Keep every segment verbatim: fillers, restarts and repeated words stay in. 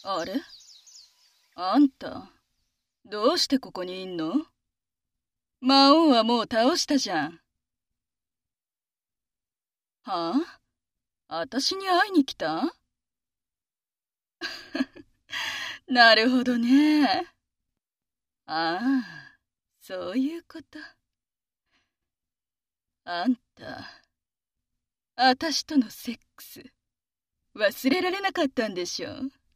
あれ、あんた、どうしてここにいんの？魔王はもう倒したじゃん。はあ？あたしに会いに来た？なるほどね。ああ、そういうこと。あんた、あたしとのセックス、忘れられなかったんでしょ？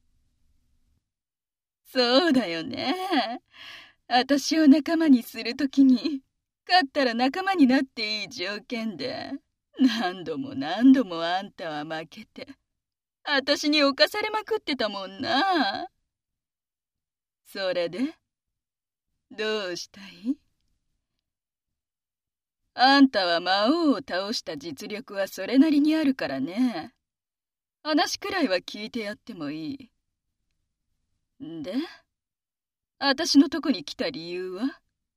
そうだよね。あたしを仲間にするときに、勝ったら仲間になっていい条件で、何度も何度もあんたは負けて、あたしに侵されまくってたもんな。それで、どうしたい？あんたは魔王を倒した実力はそれなりにあるからね。話くらいは聞いてやってもいい。んで、あたしのとこに来た理由は？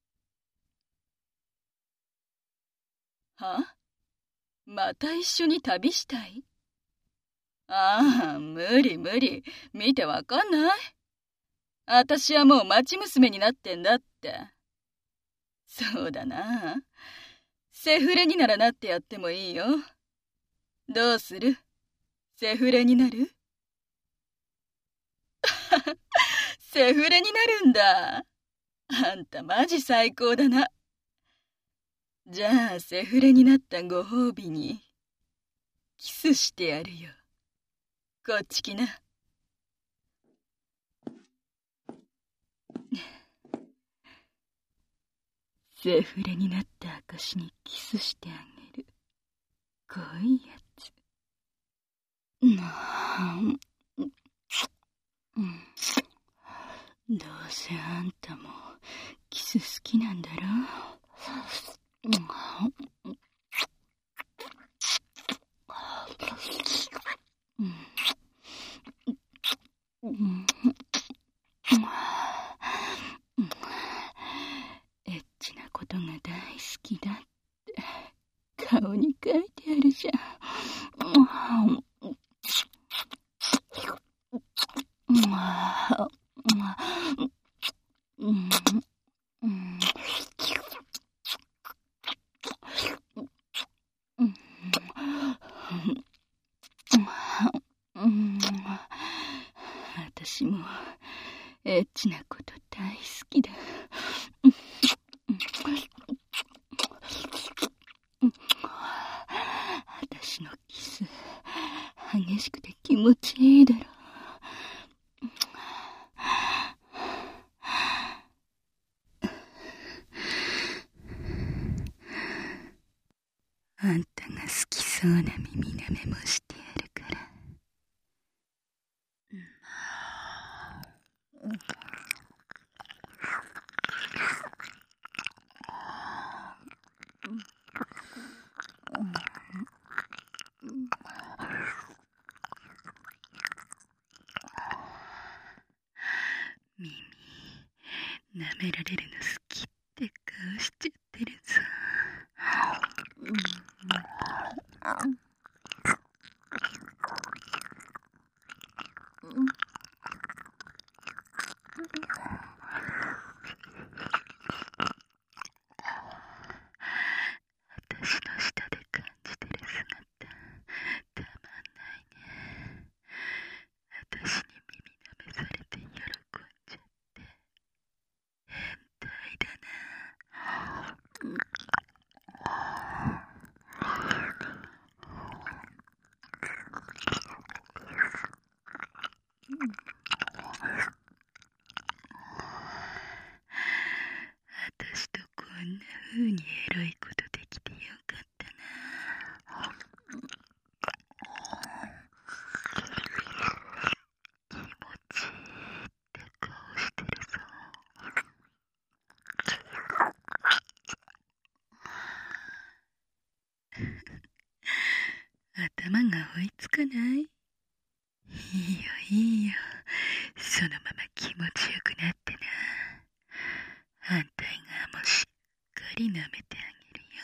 は？また一緒に旅したい？ああ、無理無理。見てわかんない？あたしはもう町娘になってんだって。そうだな。セフレにならなってやってもいいよ。どうする？セフレになる？セフレになるんだ。あんたマジ最高だな。じゃあセフレになったご褒美にキスしてやるよ。こっち来な。セフレになった証にキスしてあげる。こいやつ。なあ、どうせあんたもキス好きなんだろ？エッチなことが大好きだって顔に書いてあるじゃん。私もエッチなこと大好きだ。私のキス激しくて気持ちいいだろ。あんたが好きそうな耳なめもしてやるから。耳舐められるの好きって顔しちゃってるぞ。私の舌で感じてる姿たまんないね。私に耳舐めされて喜んじゃって変態だな。私とこんな風にエロいことできてよかったな。気持ちいいって顔してるぞ。頭が追いつかない？いいよいいよ、そのまま気持ちよくなってな。反対側もしっかり舐めてあげるよ。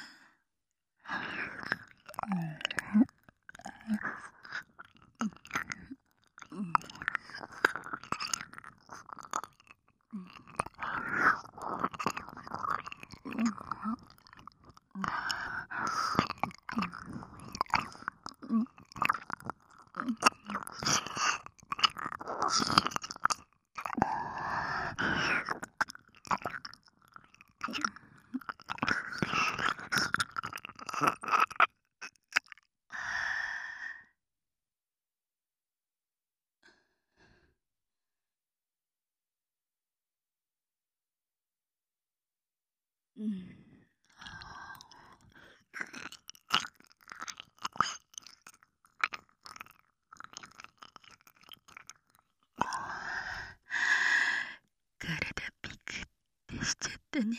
体ピクってしちゃったね。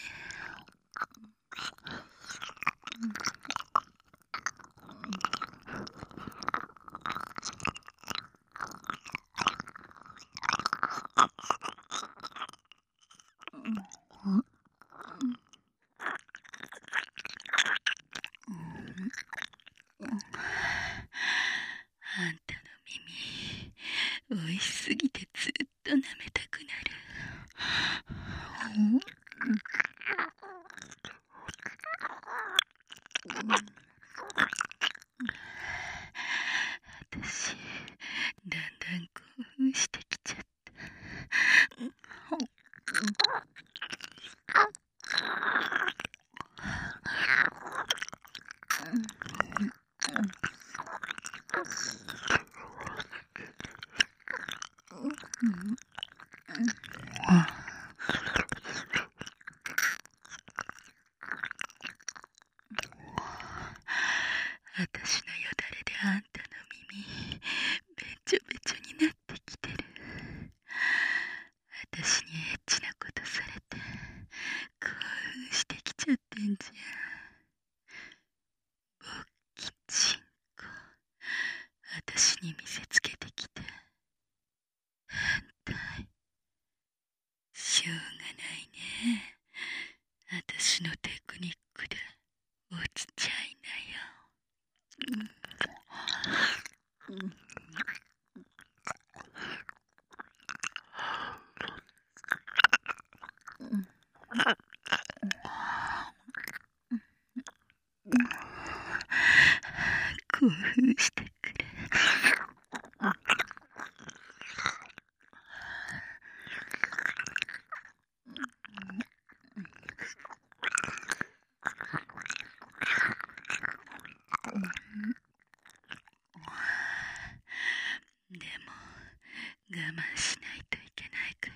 あんたの耳、おいしすぎてずっと舐めたくなる。私、だんだん興奮してきちゃった。私のよだれであんたの耳、べちょべちょになってきてる。私にエッチなことされて、興奮してきちゃってんじゃん。ぼっきちんこ、私に見せつけてきて。変態。しょうがないね。私のテクニックで落ちちゃいなよ。興奮してくれ。でも我慢しないといけないから。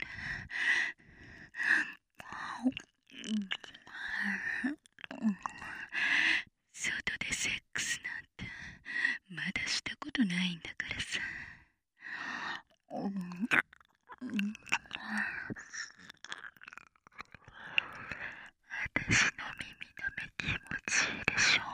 外でセックスなんてまだしたことないんだからさ。私の耳舐め気持ちいいでしょ。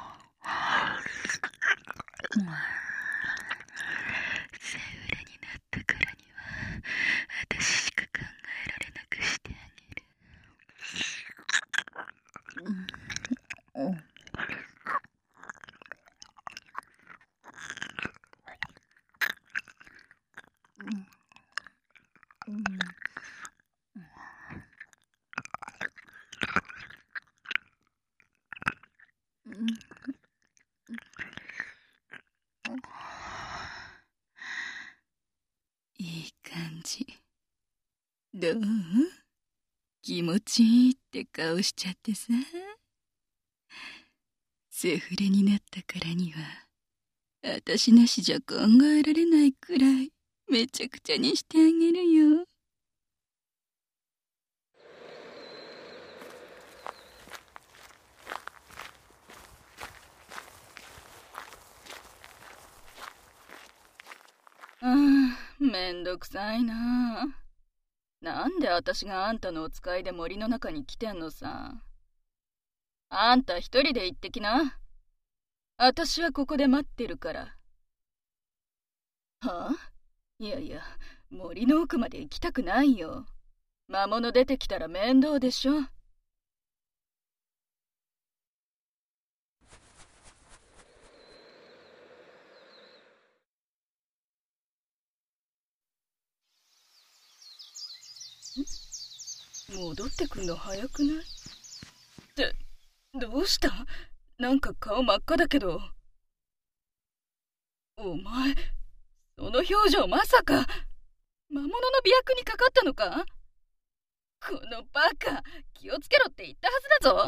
セフレになったからには私しか考えられなくしてあげる。いい感じ。どう？気持ちいいって顔しちゃってさ。セフレになったからには私なしじゃ考えられないくらいめちゃくちゃにしてあげるよ。 ああ、めんどくさいな。なんで私があんたのお使いで森の中に来てんのさ。あんた一人で行ってきな。私はここで待ってるから。はあ？いやいや、森の奥まで行きたくないよ。魔物出てきたら面倒でしょ。戻ってくんの早くない？って、どうした？なんか顔真っ赤だけど。お前、その表情まさか、魔物の媚薬にかかったのか？このバカ、気をつけろって言ったはずだぞ。は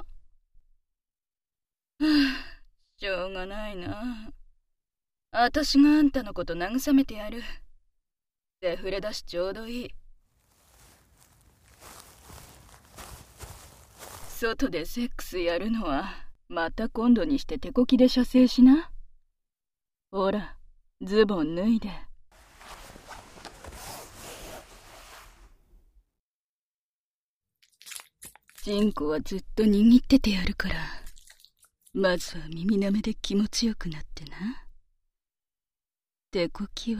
あ、しょうがないな。私があんたのこと慰めてやる。セフレだしちょうどいい。 外でセックスやるのはまた今度にして手こきで射精しな。ほら、ズボン脱いで。チンコはずっと握っててやるから、まずは耳なめで気持ちよくなってな。手こきは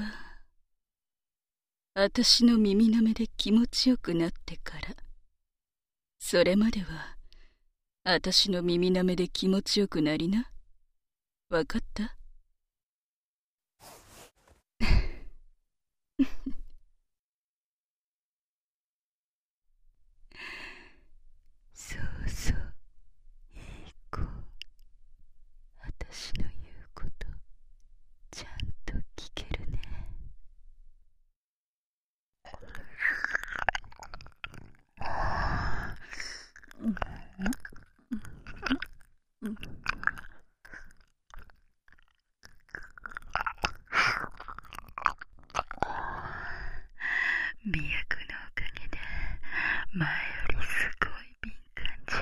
あたしの耳なめで気持ちよくなってから。それまではあたしの耳なめで気持ちよくなりな。わかった？ そうそう、いい子。あたしの言うことちゃんと聞けるね。美薬のおかげで前よりすごい敏感じゃ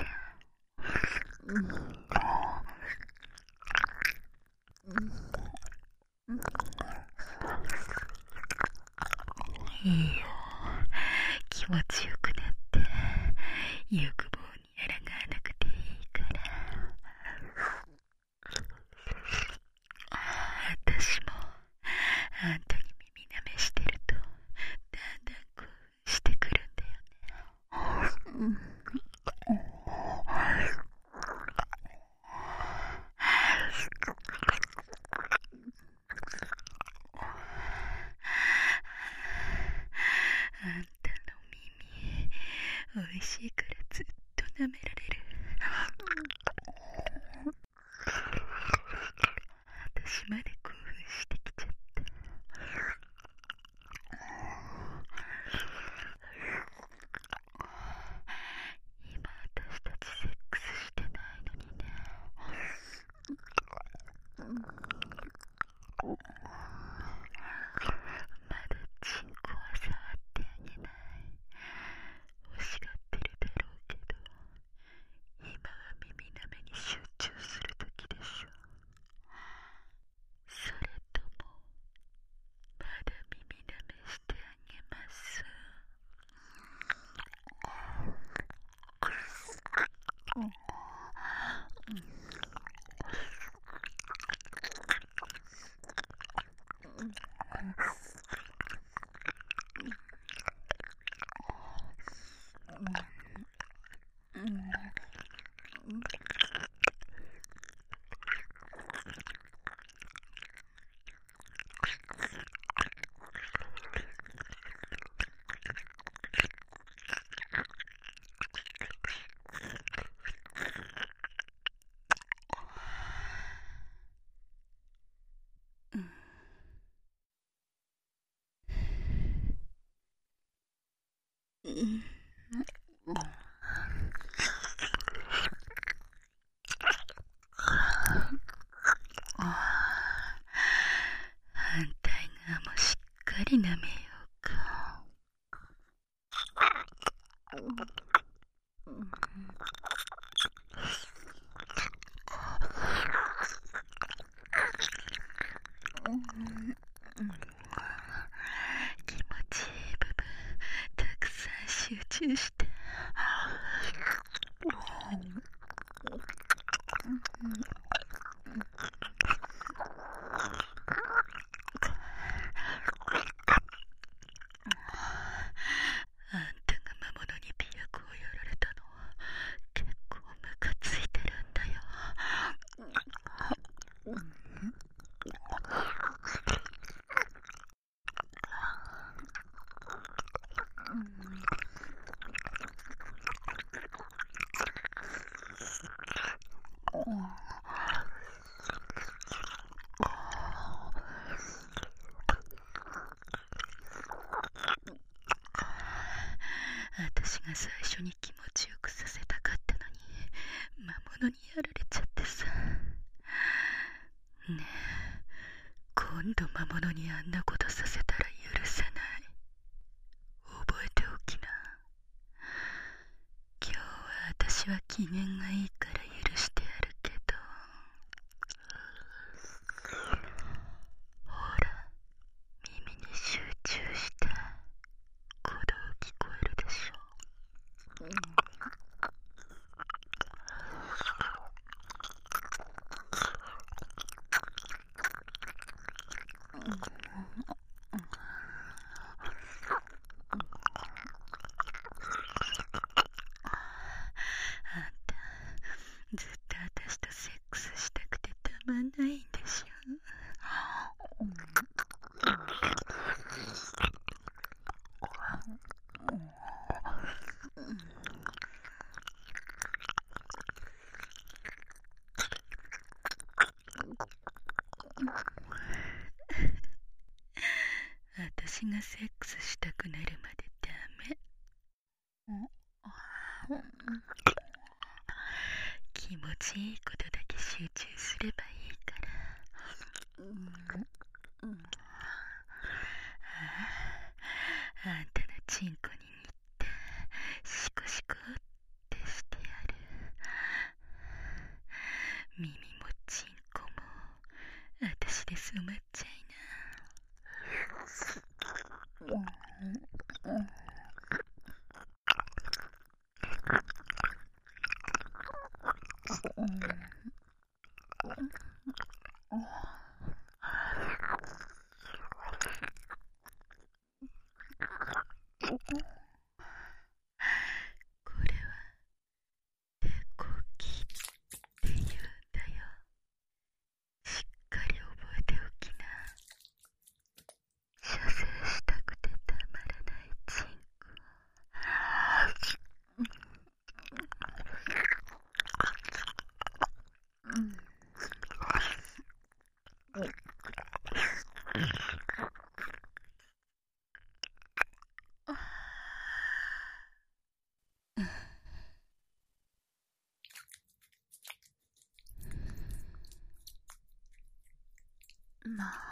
ん。いいよ、気持ちよくなって欲望にあらがわなくていいから。あたしもあんたに耳なめしてるとだんだん興奮してくるんだよね。あんたの耳おいしいからずっと舐められる。私まで興奮してきちゃった。今私たちセックスしてないのにね。まだチンコは触ってあげない。欲しがってるだろうけど、今は耳なめに集中するときでしょ。それともまだ耳なめしてあげます。反対側もしっかり舐めようか。気持ちいい部分たくさん集中して。あんたが魔物に美薬をやられたのは結構ムカついてるんだよ。私が最初に気持ちよくさせたかったのに魔物にやられちゃってさ。ねえ、今度魔物にあんなことさせたら許さない。覚えておきな。今日は私は機嫌がいいから許してやるけど、ほら、耳に集中して鼓動聞こえるでしょ。あんたずっと私とセックスしたくてたまんないんでしょ。私がセックスしたくなるまでダメ。気持ちいいことだけ集中すればいいから。あんたのチンコに似てシコシコってしてやる。耳もチンコも私で染まっちゃいな。これは手こきっていうんだよ。しっかり覚えておきな。射精したくてたまらないチンコ。まあ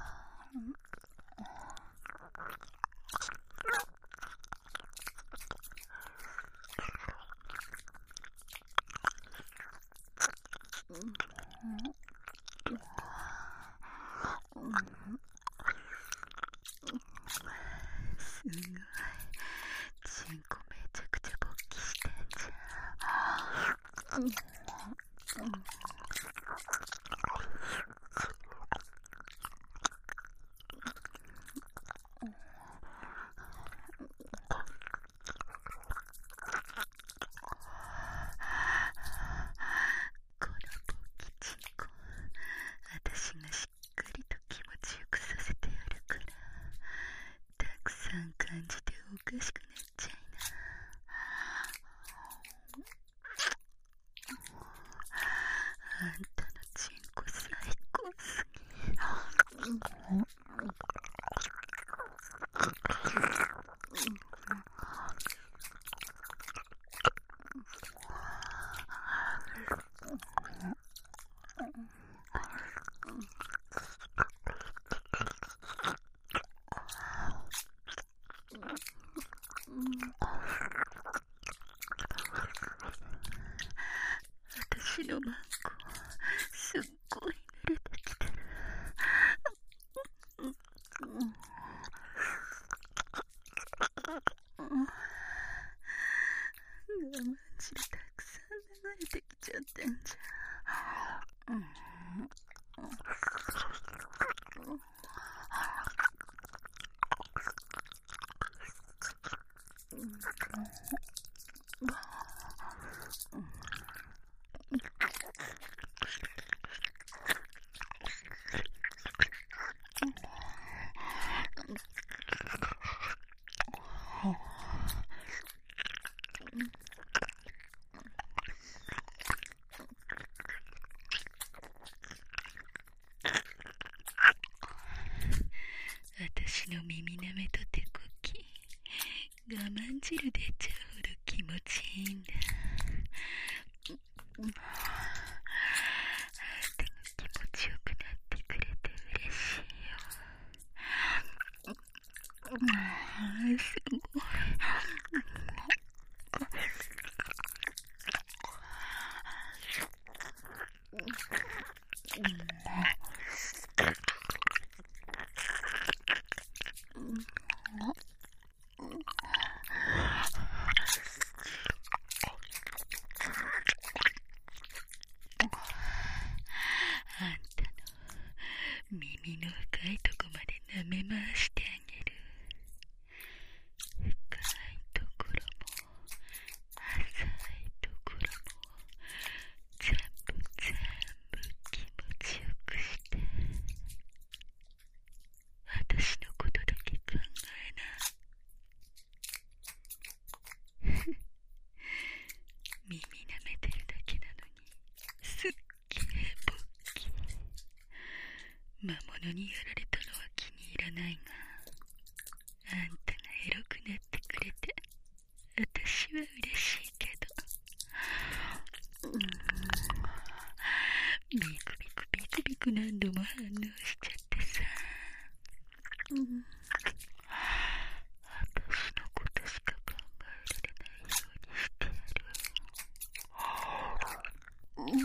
すごい、チンコめちゃくちゃ勃起してんじゃん。この勃起チンコ、私がしっかりと気持ちよくさせてやるから、たくさん感じておかしくなっちゃいな。あんたのチンコ最高すぎ。私のマンコすっごい慣れてきてる。我慢汁たくさん流れてきちゃってんじゃん。私の耳なめと手こき、我慢汁出ちゃうほど気持ちいいんだ。あんたが気持ちよくなってくれて嬉しいよ。すごい。 者にやられたのは気に入らないが、あんたがエロくなってくれて私は嬉しいけど、うん、ビクビクビクビク何度も反応しちゃってさ、うん、私のことしか考えられないようにしてやる。うん、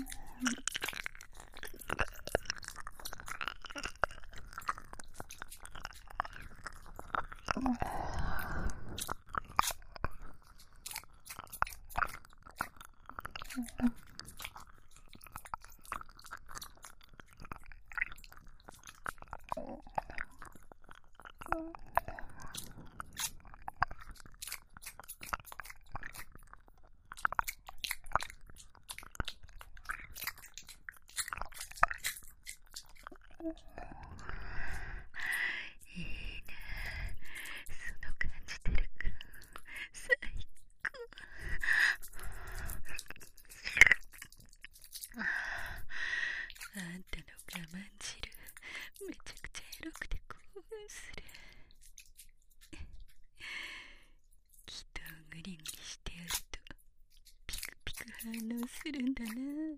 いいね、その感じてるか、最高。あんたの我慢汁、めちゃくちゃエロくて興奮する。きっとグリグリしてやるとピクピク反応するんだな。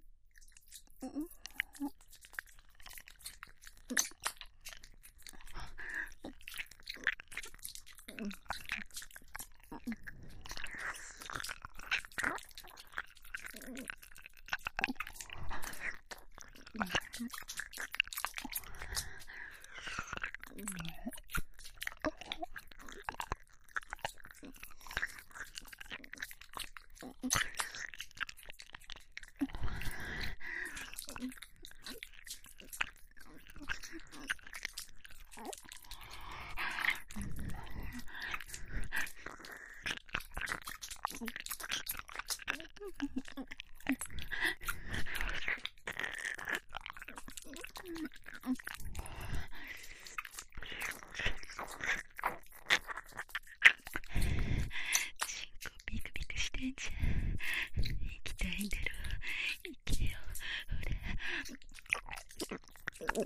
行きたいんだろう。行けよ、ほら。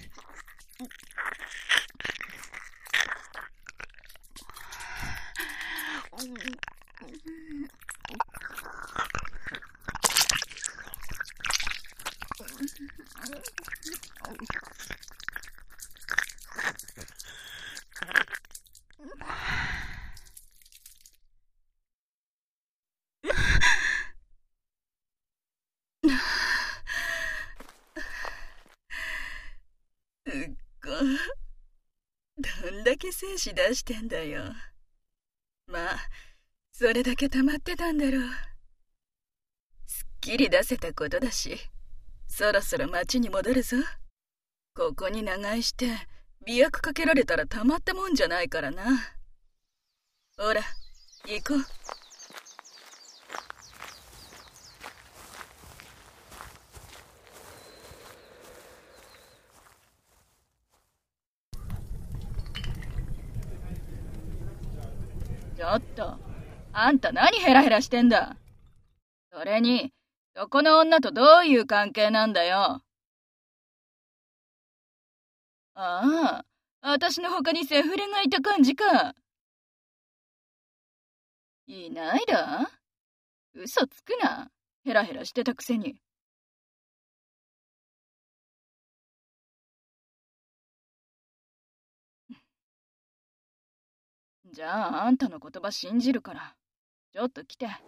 どんだけ精子出してんだよ。まあ、それだけ溜まってたんだろう。すっきり出せたことだし、そろそろ町に戻るぞ。ここに長居して、媚薬かけられたらたまったもんじゃないからな。ほら、行こう。ちょっと、あんた何ヘラヘラしてんだ。それに、そこの女とどういう関係なんだよ。ああ、私の他にセフレがいた感じか。いないだ？嘘つくな。ヘラヘラしてたくせに。じゃあ、あんたの言葉信じるから、ちょっと来て。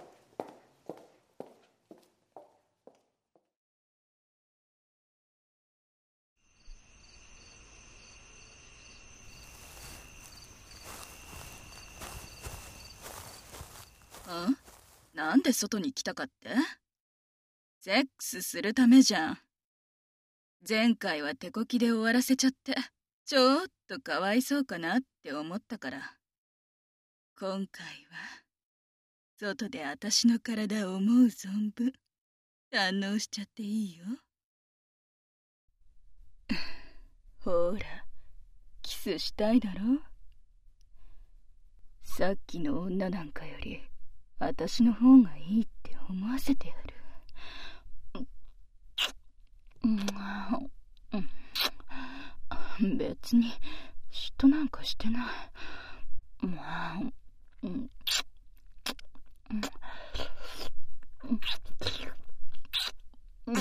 ん？なんで外に来たかって？セックスするためじゃん。前回は手こきで終わらせちゃって、ちょっとかわいそうかなって思ったから。今回は、外で私の体を思う存分、堪能しちゃっていいよ。ほら、キスしたいだろ？さっきの女なんかより、私の方がいいって思わせてやる。うん、うん、 別に嫉妬なんかしてない。まあ、うん、うん、うん、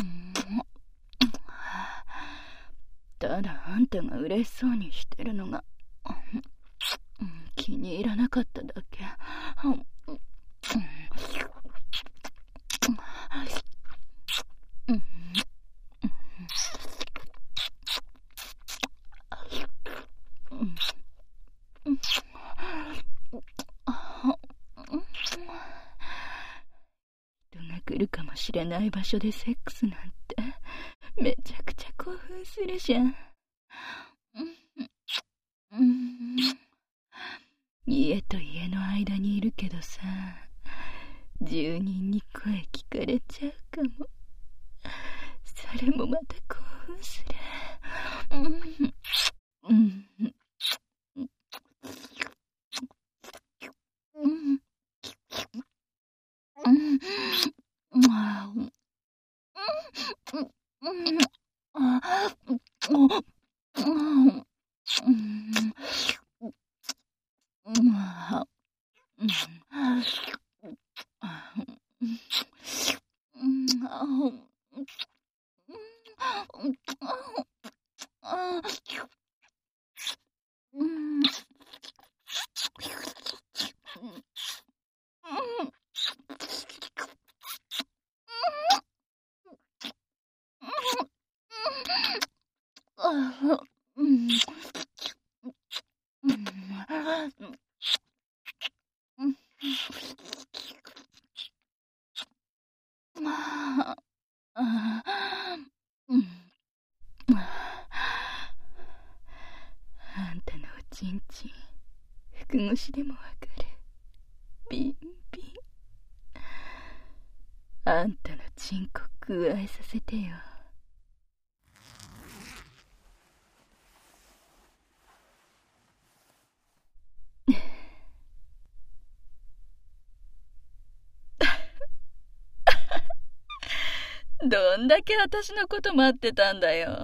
ただあんたが嬉しそうにしてるのが、うん、気に入らなかっただけ。うん、うん、人が来るかもしれない場所でセックスなんてめちゃくちゃ興奮するじゃん。うん、家と家の間にいるけどさ、住人に声聞かれちゃうかも。それもまた興奮する。うん、うん、うん、うん、あ、うん、うん、あ、うん、うん、うん、うん、あ、うん、あ、うん、あ、うん、あ、うん、あ、うん、うん、うん、あ、あ、うん、あんたのおちんちん、服越しでもわかる。ビンビン。あんたのチンコ加えさせてよ。どんだけ私のこと待ってたんだよ。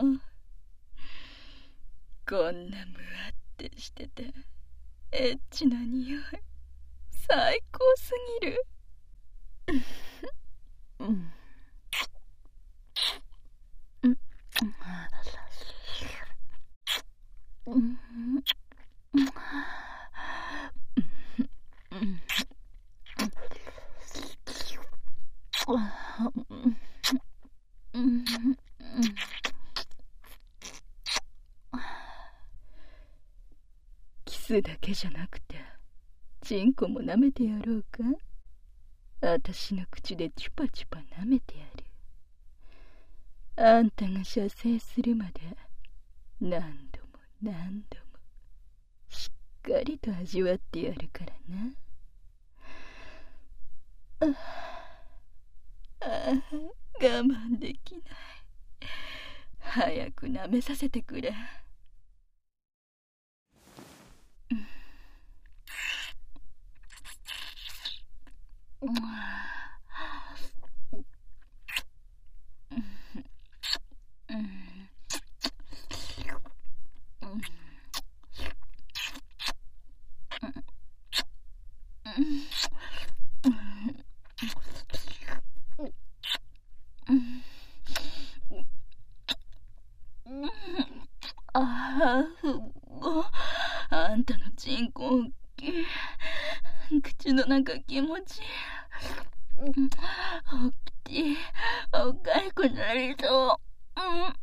こんなムワってしててエッチな匂い、最高すぎる。うん、うん、うん、うん、うん、うん、キスだけじゃなくてチンコも舐めてやろうか。私の口でチュパチュパ舐めてやる。あんたが射精するまで何度も何度もしっかりと味わってやるからな。ああ、我慢できない。早く舐めさせてくれ。うん、うん、ああ、あんたのチンコ大きい。口の中気持ちいい。おっきい。おっかいくなりそう。うん。も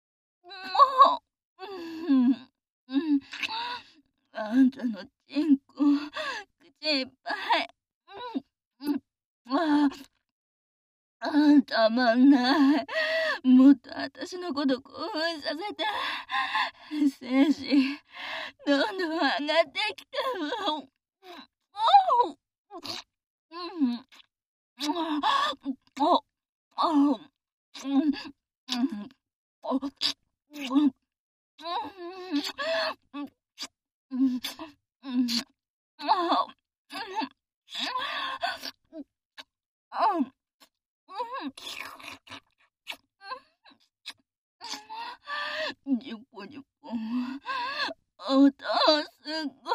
う。うん。うん。あんたのチンコ、口いっぱい。うん。うん。ああ、あ、たまんない。もっと私のこと興奮させて。精子、どんどん上がってきてる。うん。あ、あ、うん、うん、あ、うん、うん、うん、うん、あ、うん、じゅっぽじゅっぽ。 音すごい。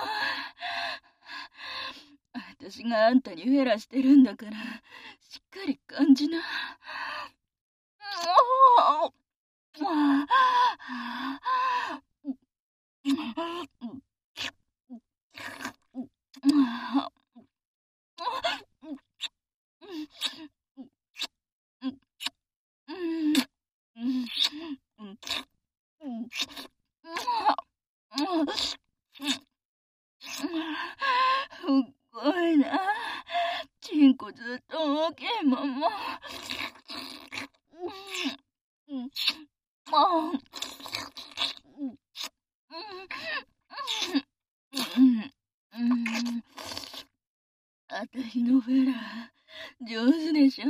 私があんたにフェラしてるんだから、しっかり感じな。おーすごいな。チンコずっと大きいまま。あたしのフェラ、上手でしょ。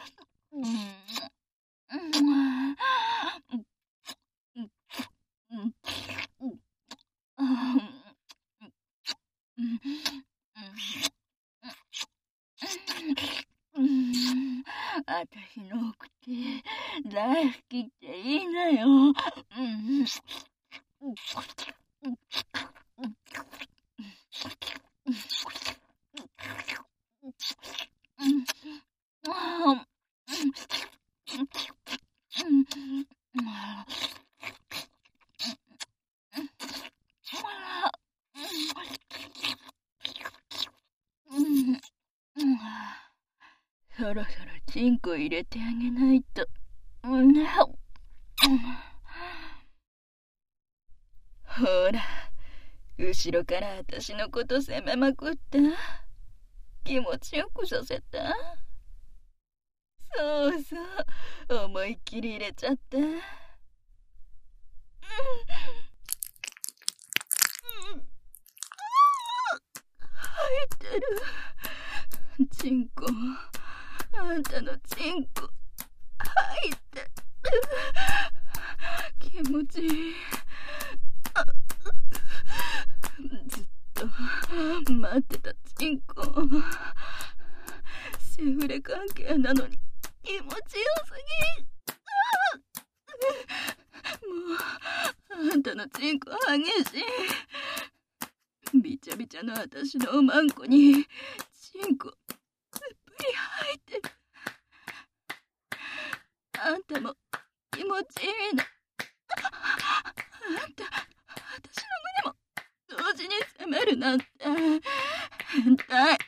あたしの口大好きっていいなよ。そろそろチンコ入れてあげないと。ほら、後ろから私のこと責めまくった。気持ちよくさせた。そうそう、思いっきり入れちゃった。うん入ってる。チンコ、あんたのチンコ入ってる。気持ちいい。ずっと待ってたチンコ。セフレ関係なのに気持ちよすぎ。もうあんたのチンコ激しい。びちゃびちゃの私のおまんこにチンコたっぷり入ってる。あんたも気持ちいいの。あんた、私の胸も同時に責めるなんて変態。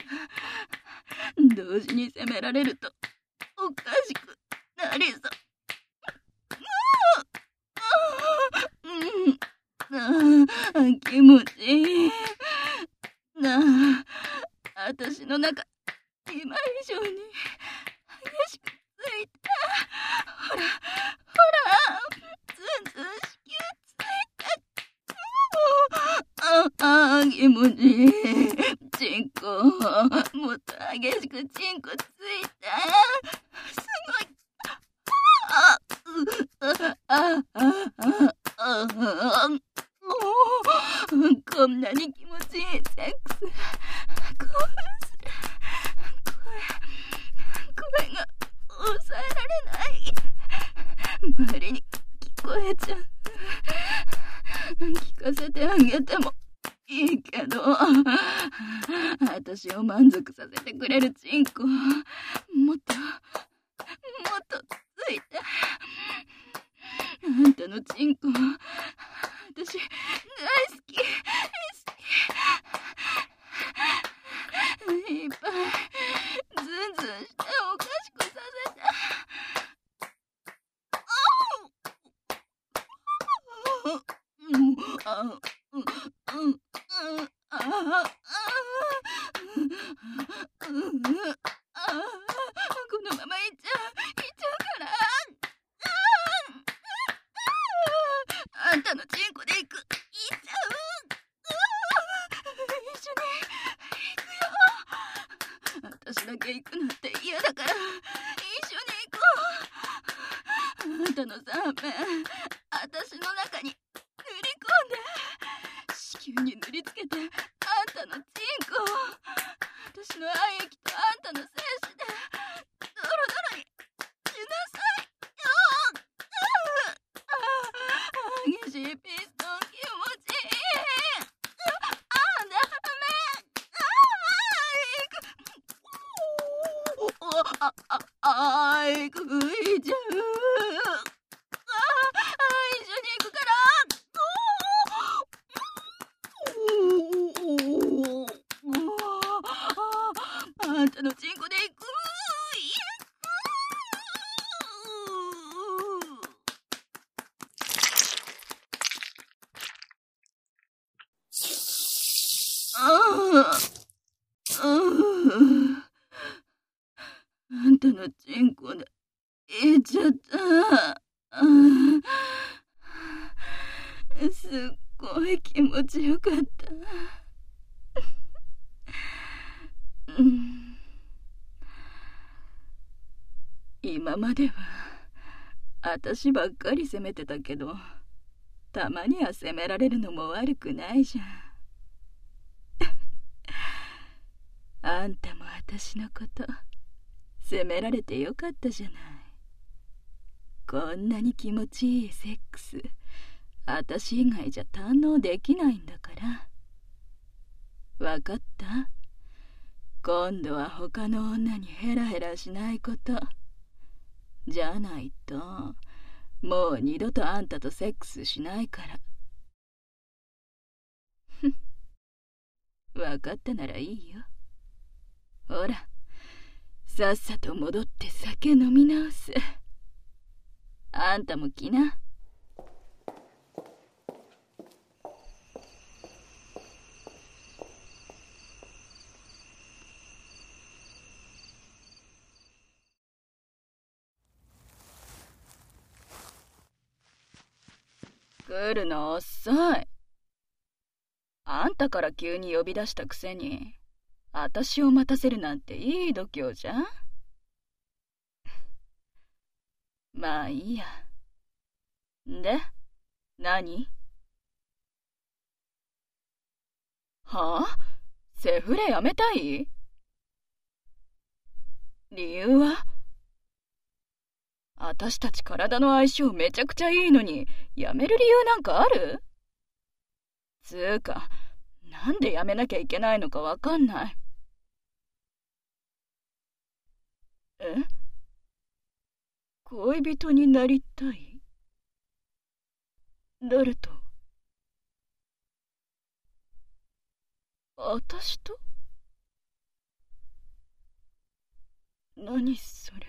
同時に責められるとおかしくなりそう。うん、気持ちいいなあ。私の中今以上に激しくついた。ほらほら、ずんずん子宮ついた。ああ、気持ちいい。チンコ、もっと激しくチンコついた。すごい。ああああああ、こんなに気持ちいいセックス、興奮する。声、声が抑えられない。周りに聞こえちゃう。聞かせてあげてもいいけど、私を満足させてくれるチンコ、もっと、もっとついて。あんたのチンコ、私大好き、好き。いっぱいズンズンしておかしくさせた。ああ、うん、うん、ああ、このままいっちゃう、いっちゃうから。あんたのチンコで行く、行っちゃう。一緒に行くよ。私だけ行くなんて嫌だから、一緒に行こう。あんたのサーメン、私の中に塗り込んで、子宮に塗りつけて、あんたのチンコを、私の愛液とあんたの精子で、ドロドロにしなさいよ。激しいピストン気持ちいい。 ああ、あんたのチンコで言っちゃった。すっごい気持ちよかった。うん、今までは私ばっかり責めてたけど、たまには責められるのも悪くないじゃん。あんたも私のこと責められてよかったじゃない。こんなに気持ちいいセックス、私以外じゃ堪能できないんだから。わかった？今度は他の女にヘラヘラしないこと。じゃないともう二度とあんたとセックスしないから。わかったならいいよ。ほら、さっさと戻って酒飲み直す。あんたも来な。来るの遅い。あんたから急に呼び出したくせに、私を待たせるなんていい度胸じゃん。まあいいや。で、何？はあ？セフレやめたい？理由は？私たち体の相性めちゃくちゃいいのに、やめる理由なんかある？つーか、なんでやめなきゃいけないのかわかんない。え？恋人になりたい？誰と？私と？何それ。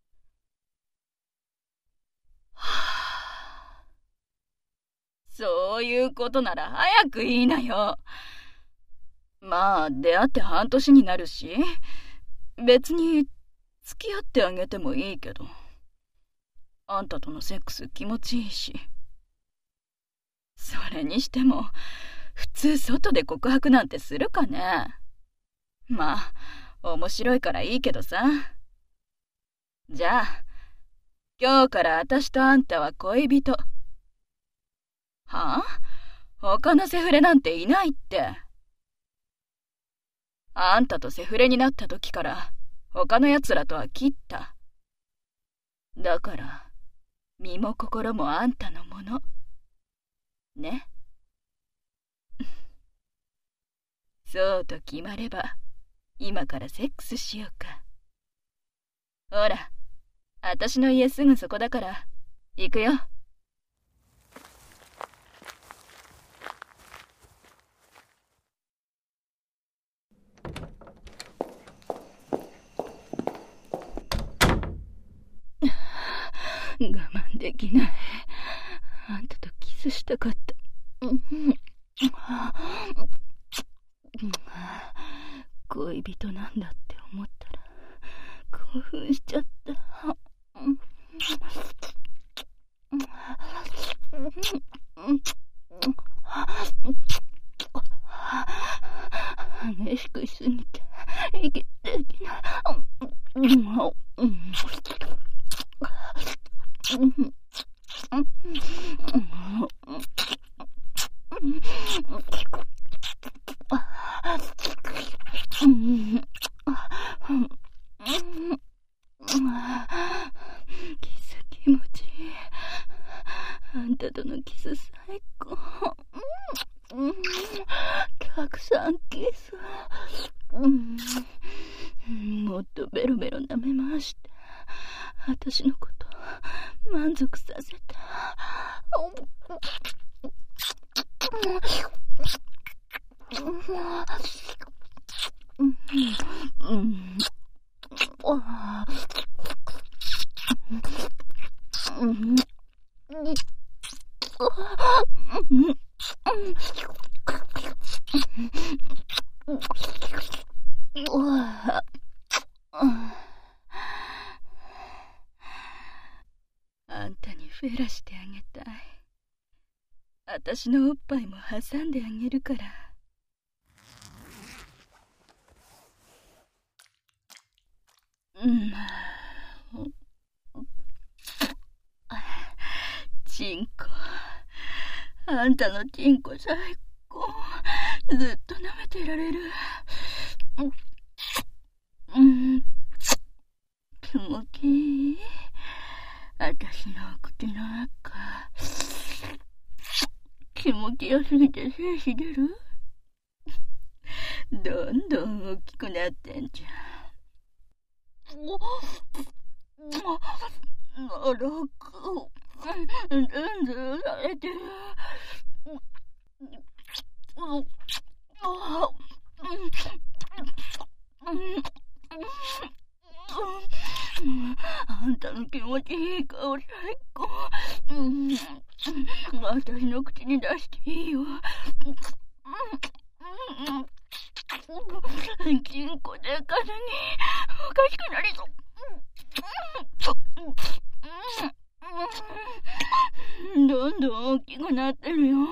はあ、そういうことなら早く言いなよ。まあ出会って半年になるし、別に付き合ってあげてもいいけど、あんたとのセックス気持ちいいし。それにしても普通外で告白なんてするかね。まあ面白いからいいけどさ。じゃあ今日から私とあんたは恋人。はあ？他のセフレなんていないって。あんたとセフレになった時から他のやつらとは切った。だから身も心もあんたのものね。そうと決まれば今からセックスしようか。ほら、私の家すぐそこだから行くよ。我慢できない。あんたとキスしたかった。恋人なんだって思ったら興奮しちゃった。激しくしすぎて息できない。キス気持ちいい。あんたとのキス最高。たくさんキス。もっとベロベロ舐め回して私のこと満足させた。 あんたにフェラしてあげたい。私のおっぱいも挟んであげるから。うん。チンコ。あんたのチンコ最高。ずっと舐めてられる。うん。気持ちいい。私の口の中。気持ちよすぎて精子出る？どんどん大きくなってんじゃん。あらく。全然されてる。あんたの気持ちいい顔最高。私の口に出していいよ。チンコでかすぎおかしくなりそう。どんどん大きくなってるよ。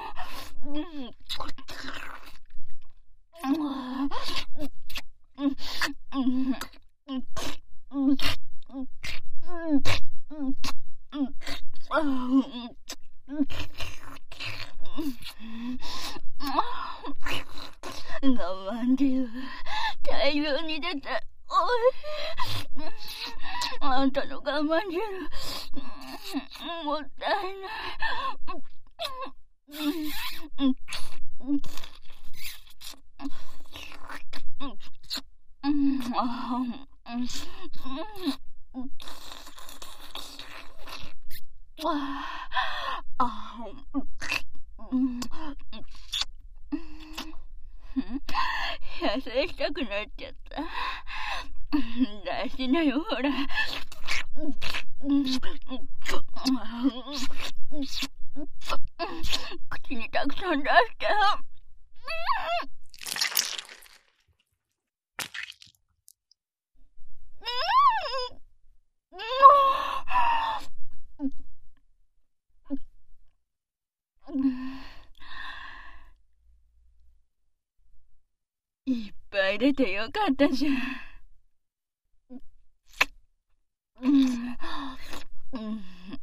我慢汁大量に出ておいしい。あんたの我慢汁もったいない。痩せしたくなっちゃった。出しなよ、ほら。口にたくさん出して。いっぱい出てよかったじゃん。うんうん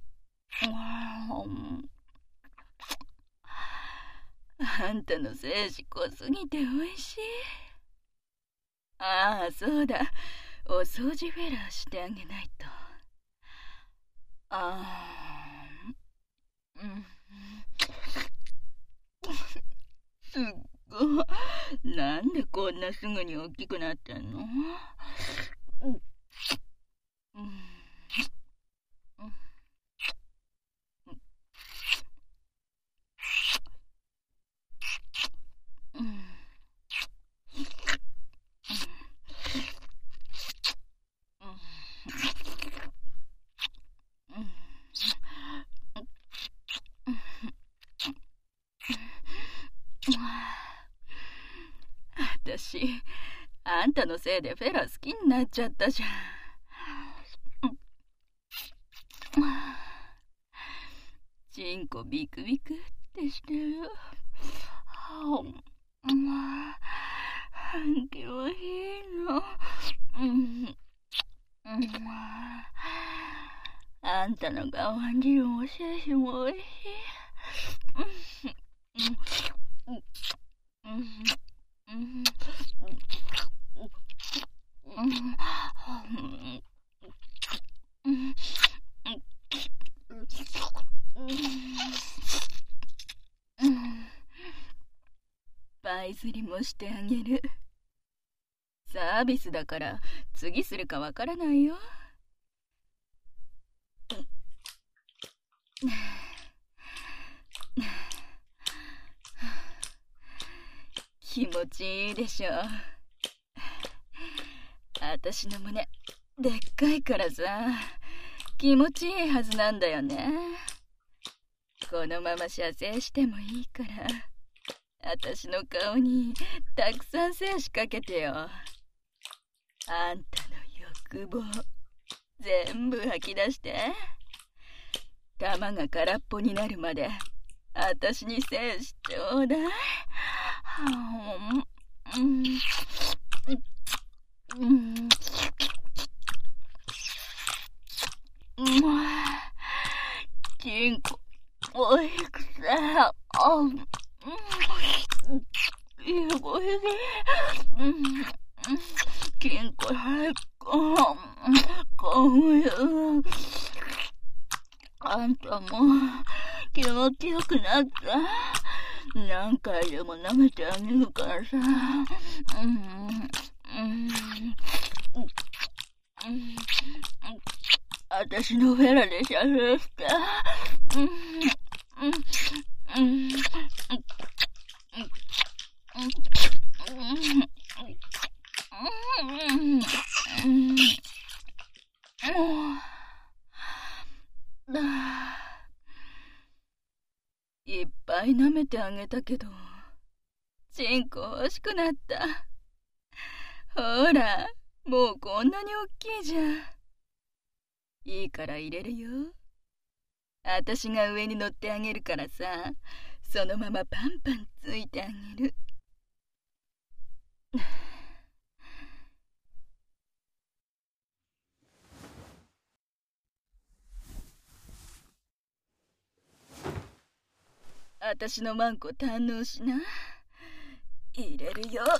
あんたの精子濃すぎておいしい。ああ、そうだ。お掃除フェラーしてあげないと。ああ、うん。すっごい。なんでこんなすぐに大きくなってんの？うん。うん私、あんたのせいでフェラ好きになっちゃったじゃん。チンコビクビクってしてる。反響もいいの。あんたの我慢汁も精子もおいしい。パイ釣りもしてあげる。サービスだから次するかわからないよ。気持ちいいでしょ。私の胸でっかいからさ、気持ちいいはずなんだよね。このまま射精してもいいか私の顔にたくさん精子かけてよ。あんたの欲望全部吐き出して。玉が空っぽになるまで私に精子ちょうだい。うん、うん、チンコおいしくて、あ、うん、いいおいしい。うん、チンコ最高。興奮。あんたも気持ちよくなった。何回でも舐めてあげるからさ。うん、うん、うん、私のフェラで写生して。うん、うん、うん、いっぱい舐めてあげたけど、チンコ欲しくなった。ほら、もうこんなにおっきいじゃん。いいから入れるよ。あたしが上に乗ってあげるからさ、そのままパンパンついてあげる。あたしのマンコ堪能しな。入れるよ。あ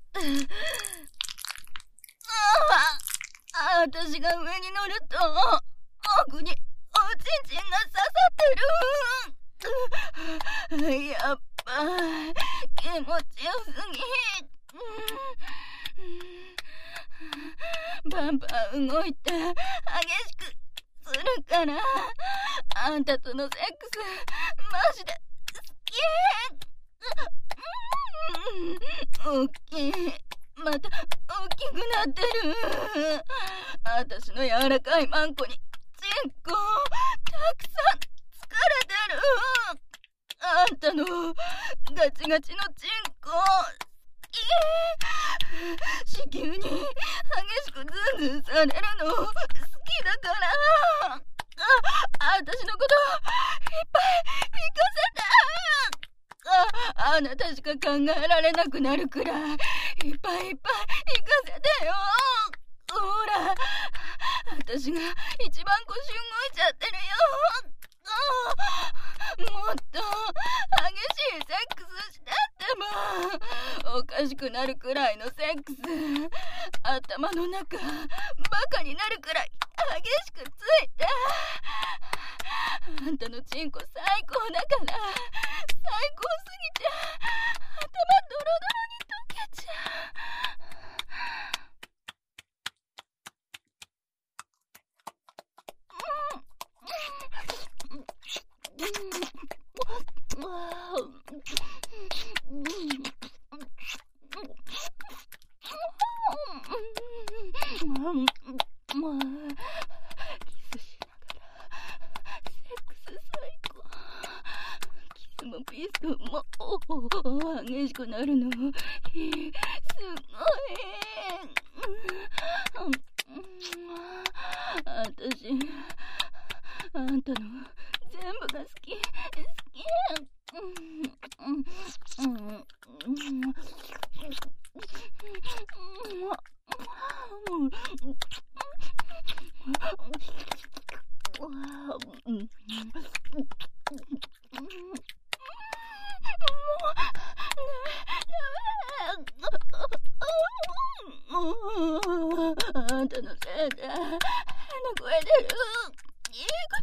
あ、あたしが上に乗ると奥におちんちんが刺さってる。やっぱ気持ちよすぎ。パンパン動いて激しくするから、あんたとのセックスマジで好き。おっきい。また大きくなってる。あたしの柔らかいマンコにチンコたくさん疲れてる。あんたのガチガチのチンコ好き。子宮に激しくズンズンされるの好きだから。あ、あたしのこといっぱい聞かせて。あ、あなたしか考えられなくなるくらいいっぱいいっぱい聞かせてよ。ほら、あたしが一番腰動いちゃってるよ。もっと激しいセックスしてってば。おかしくなるくらいのセックス。頭の中バカになるくらい激しくついて。あんたのチンコ最高だから、最高すぎて頭ドロドロに溶けちゃピストも激しくなるの。すごい。あたし、あんたの全部が好き、好き。あんたのせいで変な声出る。いいか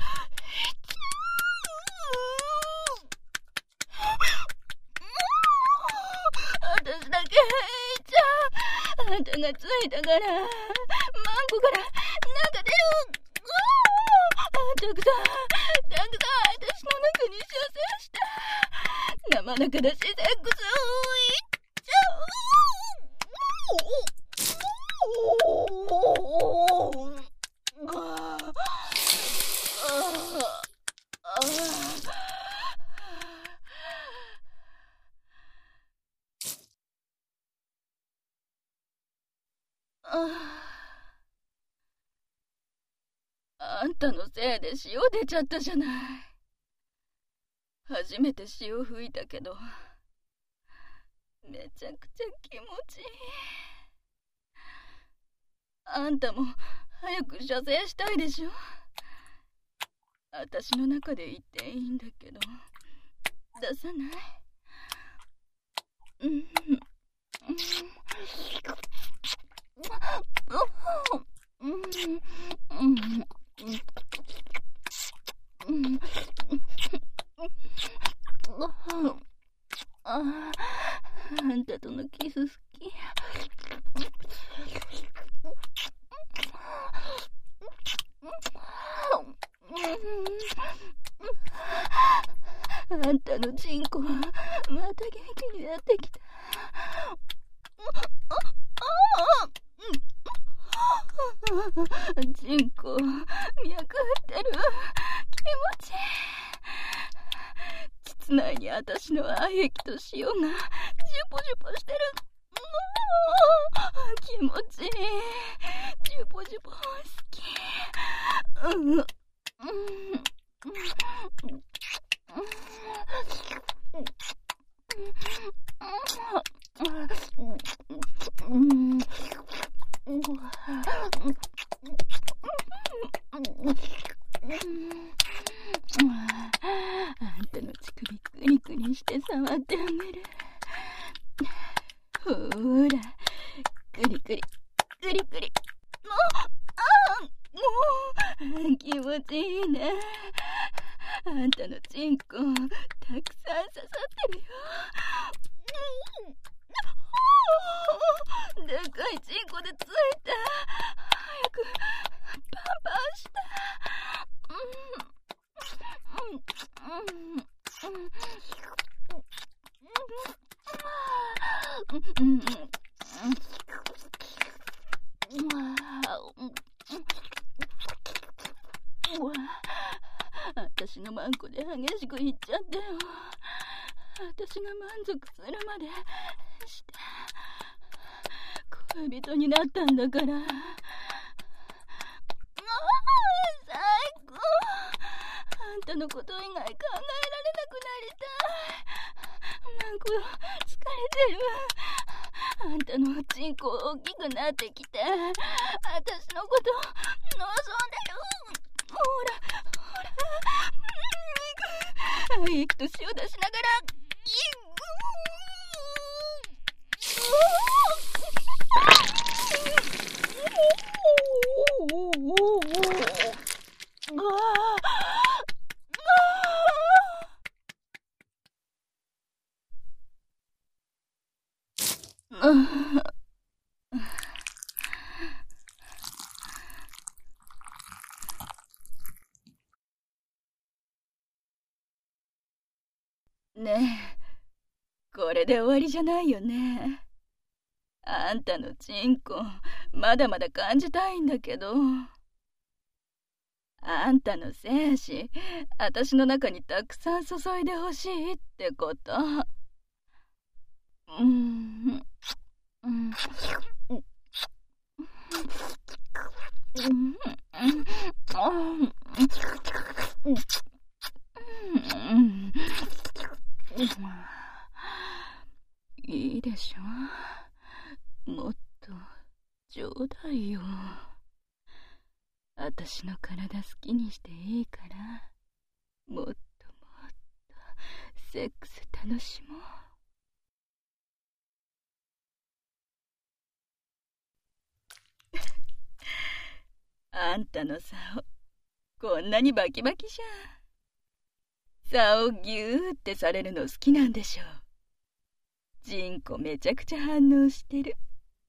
あたしだけいっちゃう。あんたがついたからマンコからなんか出る。たくさんたくさんあたしの中に射精して生中だしセックスをいっちゃう。 あんたのせいで塩出ちゃったじゃない。初めて塩吹いたけど、めちゃくちゃ気持ちいい。あんたも早く射精したいでしょ。私の中で言っていいんだけど、出さない？うん。うん。うん。あんたとのキス好き。あんたのチンコはまた元気になってきた。チンコ脈打ってる。気持ちいい。膣内に私の愛液と塩がジュポジュポしてる。気持ちいい。ジュポジュポ好き。うん。うん。あんたの乳首クニクニして触ってあげる。ほーら、クリクリクリクリ。もう、ああ、もう気持ちいいね。あんたのチンコたくさん刺さってるよ。うん、でかいチンコでついた。早くパンパンした。私のマンコで激しくいっちゃってよ。私が満足するまでして。恋人になったんだから。最高。あんたのこと以外考えられなくなりたい。マンコ疲れてる。あんたのチンコ大きくなってきて、私のこと望んでる。ほらほら、愛液と塩出しながらねえ、これで終わりじゃないよね。あんたのチンコまだまだ感じたいんだけど。あんたの精子、私の中にたくさん注いでほしいってこと。うん。うん。いいでしょ。もっとちょうだいよ。私の体好きにしていいから、もっともっとセックス楽しもう。あんたの竿、こんなにバキバキじゃん。竿ギューってされるの好きなんでしょう。チンコめちゃくちゃ反応してる。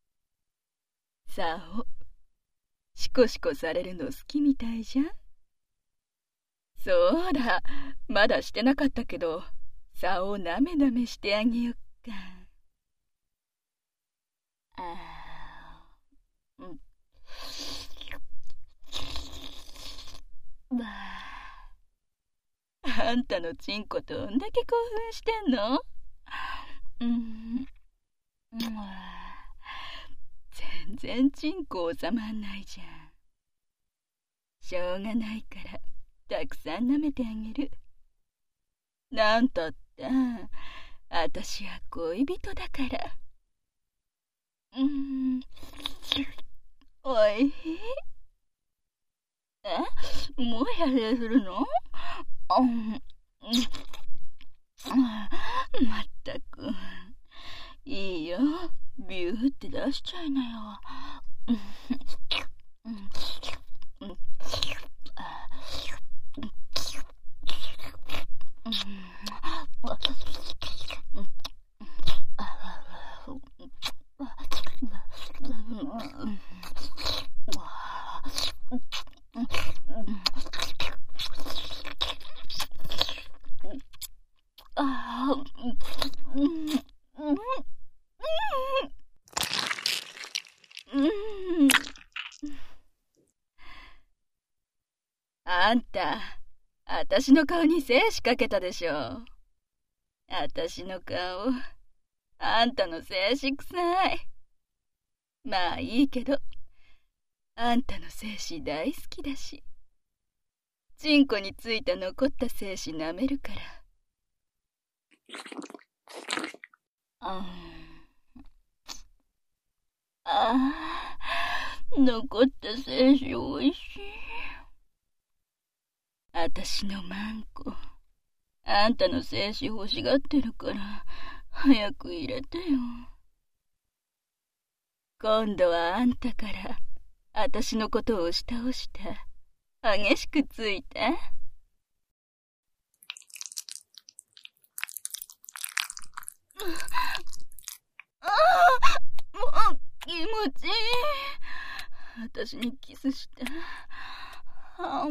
竿、シコシコされるの好きみたいじゃん。そうだ、まだしてなかったけど、竿をなめなめしてあげよっか。あー、うん。わあ、あんたのチンコどんだけ興奮してんの？うん、うん、全然チンコ収まんないじゃん。しょうがないからたくさん舐めてあげる。なんたってあたしは恋人だから。うーん、おいしい。え、もうやれするの？うん、まったく。いいよ、ビューって出しちゃいなよ。あんた、あたしの顔に精子かけたでしょ。あたしの顔、あんたの精子臭い。まあいいけど、あんたの精子大好きだし、チンコについた残った精子舐めるから。ああ、残った精子おいしい。あたしのマンコ、あんたの精子欲しがってるから、早く入れてよ。今度はあんたから、あたしのことを押し倒して、激しくついて。ああ、もう気持ちいい。あたしにキスして。あ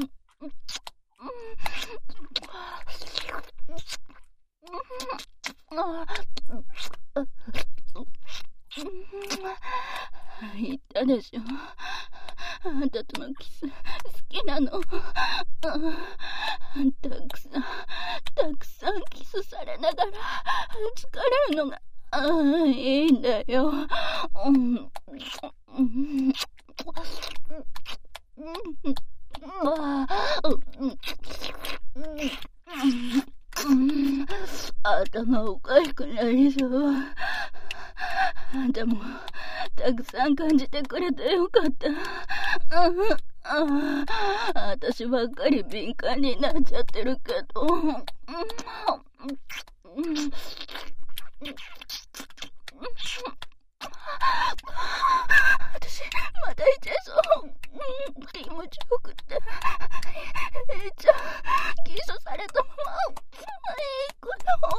言ったでしょ。あんたとのキス好きなの。たくさんたくさんキスされながら疲れるのがああいいんだよ。うんうん頭おかしくなりそう。あんたもたくさん感じてくれてよかった。ああ、私ばっかり敏感になっちゃってるけど。私またいっちゃいそう。気持ちよくていっちゃキスされたままいくの。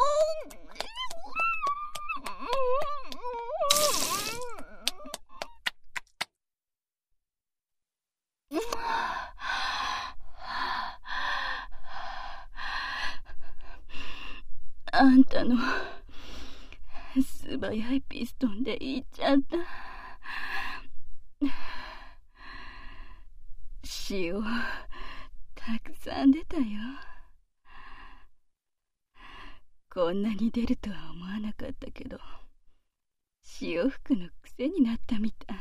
あんたの素早いピストンでいっちゃった。塩たくさん出たよ。こんなに出るとは思わなかったけど、潮吹くの癖になったみたい。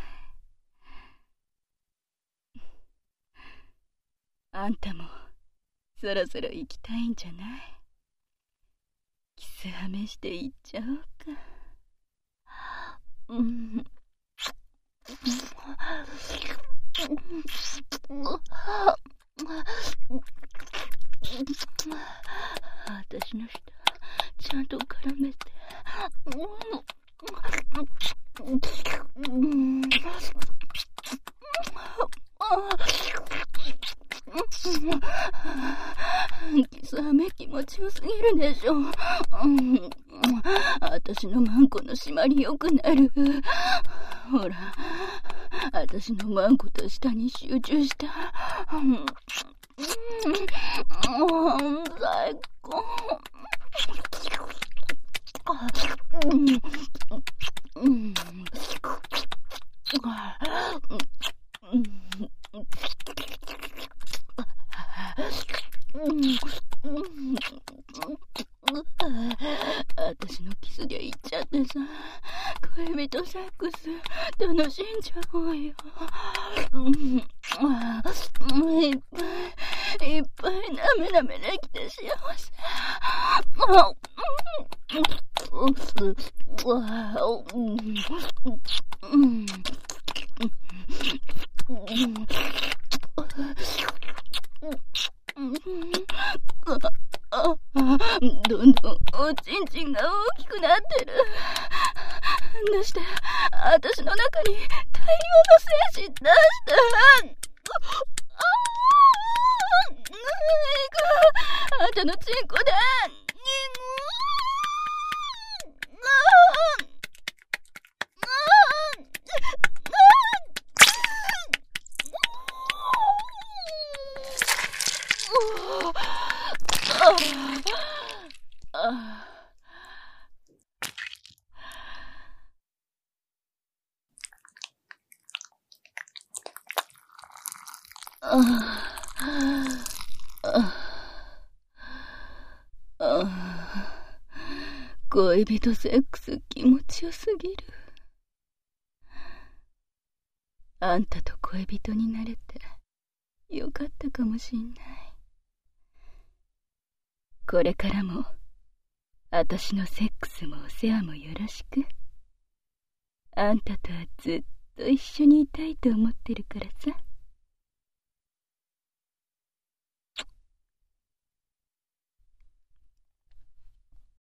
あんたもそろそろ行きたいんじゃない？キスはめしていっちゃおうか。うん。私の舌ちゃんと絡めて。キスはめ気持ちよすぎるでしょ。私のマンコの締まりよくなる。ほら、私のマンコと舌に集中した。最高。私のキスでいっちゃってさ。 さ、恋人セックス楽しんじゃおうよ。うん、あいっぱいいっぱいなめなめできて幸せ。あうんうんああ、どんどんおちんちんが大きくなってる。どうして私の中に大量の精子出した。あんたのチンコで恋人セックス気持ちよすぎる。あんたと恋人になれてよかったかもしんない。これからも私のセックスもお世話もよろしく。あんたとはずっと一緒にいたいと思ってるからさ。